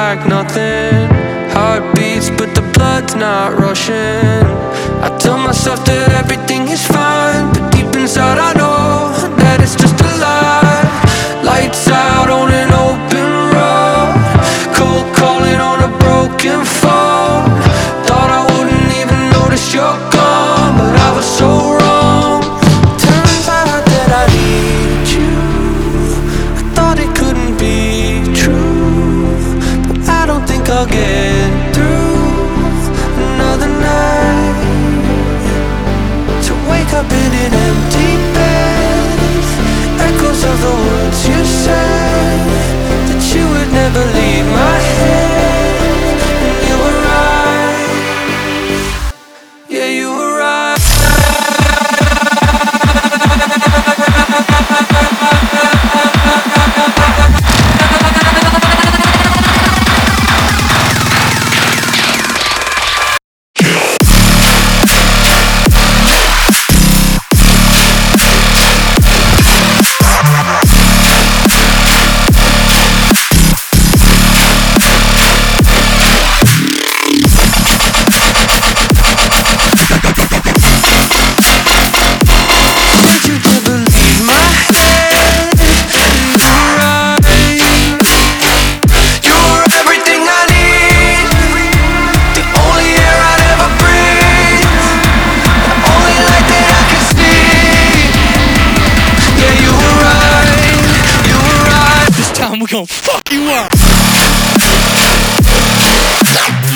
like nothing. Heart beats but the blood's not rushing. I tell myself that everything is fine, but deep inside I know that it's just a lie. Lights out on an open road, cold calling on a broken phone. Thought I wouldn't even notice you're gone, but I was so wrong. Turns out that I need you. I thought it couldn't be true, but I don't think I'll get through another night. To wake up in an empty bed, echoes of the words you said, that you would never leave my head. And you were right, yeah, you were right. We're gonna fuck you up.